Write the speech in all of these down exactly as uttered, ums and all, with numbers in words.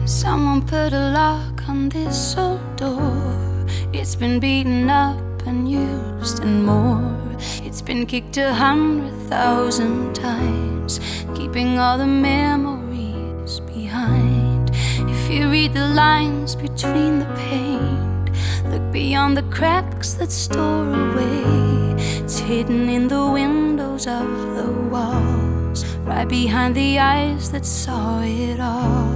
Someone put a lock on this old door. It's been beaten up and used and more. It's been kicked a hundred thousand times, keeping all the memories behind. If you read the lines between the paint, look beyond the cracks that store away. It's hidden in the windows of the walls, right behind the eyes that saw it all.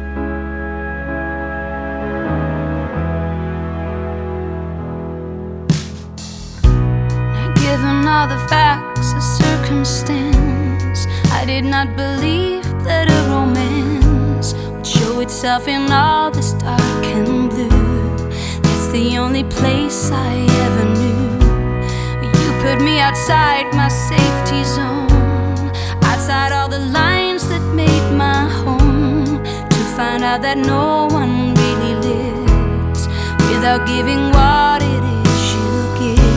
Given all the facts of circumstance, I did not believe that a romance would show itself in all this dark and blue. That's the only place I ever knew. You put me outside my safety zone, outside all the lines that made my home, to find out that no one really lives without giving what it is you give.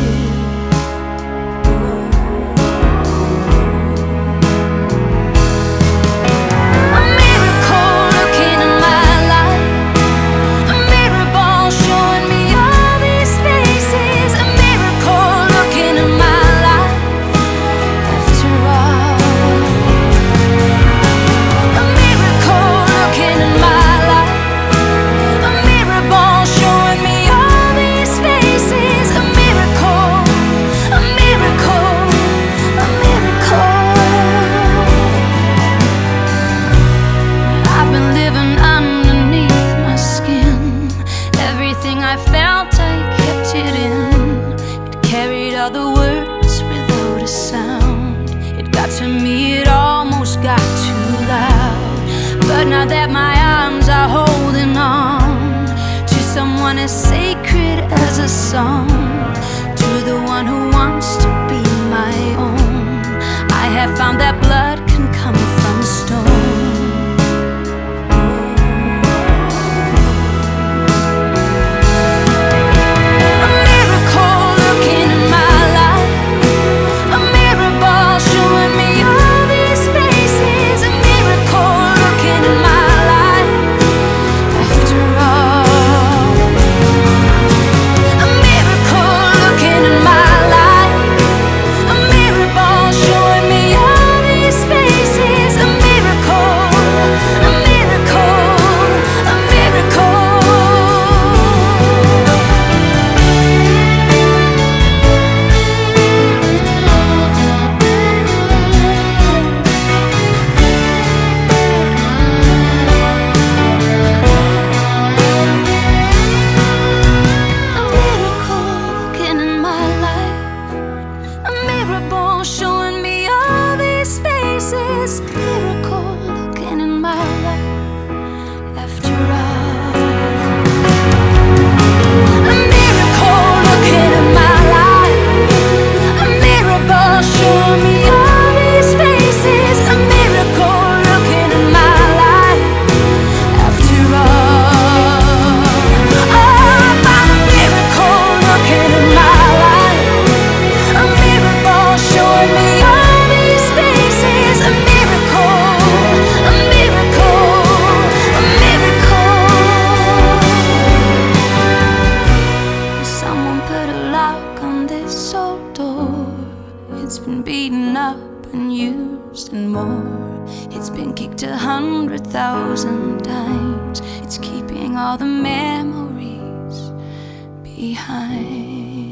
I felt I kept it in. It carried all the words without a sound. It got to me, it almost got too loud. But now that my arms are holding on to someone as sacred as a song, to the one who wants to be my own, I have found that blood can come from stone. Showing me all these faces, a miracle looking in my life after all. A miracle looking in my life, a miracle showing me all these faces, a miracle looking in my life after all. Oh, I found a miracle looking in my life, a miracle showing me all these faces, a miracle, a miracle, a miracle. Someone put a lock on this old door. It's been beaten up and used and more. It's been kicked a hundred thousand times. It's keeping all the memories behind.